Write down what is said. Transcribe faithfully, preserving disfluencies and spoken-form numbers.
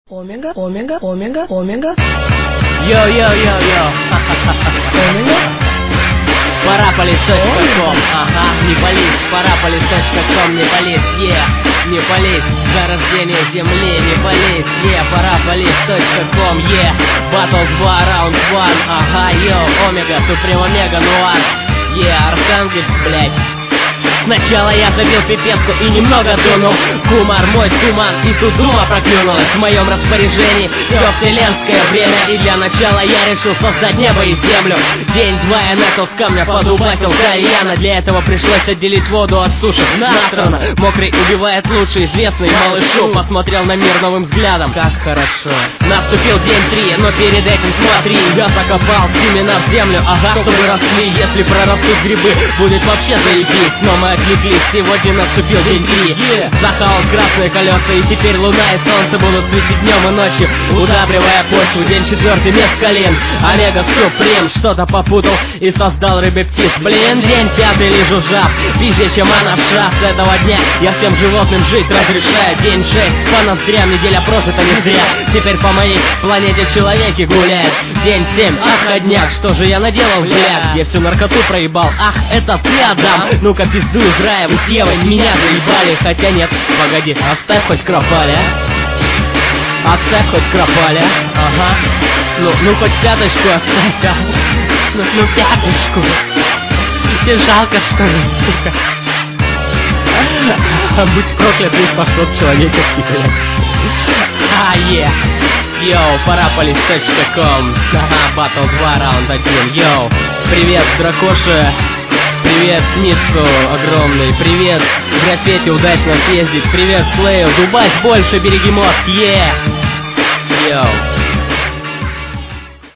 Омега, омега, омега, омега. Йо-йо-йо-йо. Омега. Параполис точка ком. Ага, не пались. Параполис точка ком, не пались. Е, не пались. Зарождение земли, не пались. Е, параполис точка ком. Е, Battles два, раунд один. Ага, йо, омега, супрем омега, нуар. Е, Архангельск, блядь. Сначала я забил пипетку и немного дунул. Кумар мой туман, и тут дума проклюнулась. В моем распоряжении все вселенское время. И для начала я решил создать небо и землю. День-два я начал с камня подубасил кальяна. Для этого пришлось отделить воду от суши. Насрано, мокрый убивает лучше известный малышу. Посмотрел на мир новым взглядом. Как хорошо. Наступил день три, но перед этим смотри. Я закопал семена в землю, ага, чтобы росли. Если прорастут грибы, будет вообще заебись. Но мы отвлеклись, сегодня наступил день три. Захавал красные колеса, и теперь луна и солнце будут светить днем и ночью, удабривая почву. День четвертый, мескалин, омега супрем. Что-то попутал и создал рыбы-птиц. Блин, день пятый, лежу жаб, пизже, чем анаша. С этого дня я всем животным жить разрешаю. День шесть, по ноздрям, неделя прожита не зря. Теперь по моей планете человеки гуляют. День семь, отходняк, что же я наделал, блядь? Я всю наркоту проебал, ах, это ты, Адам. Ну-ка, пизду, играя в девы, меня заебали. Хотя нет, погоди, оставь хоть кропали, а? Оставь хоть кропали, а? Ага. Ну, ну хоть пяточку оставь, а? Ну, ну пяточку. Тебе жалко, что ли, сука? Будь проклят весь поход человеческий, блядь. А, е. Йоу, параполис точка ком. Ага, Battle два, раунд один. Йоу, привет, дракоши. Привет, Ницку огромный. Привет, граффити, удачно съездить. Привет, Слею, Дубай больше, береги мозг, е. Йоу.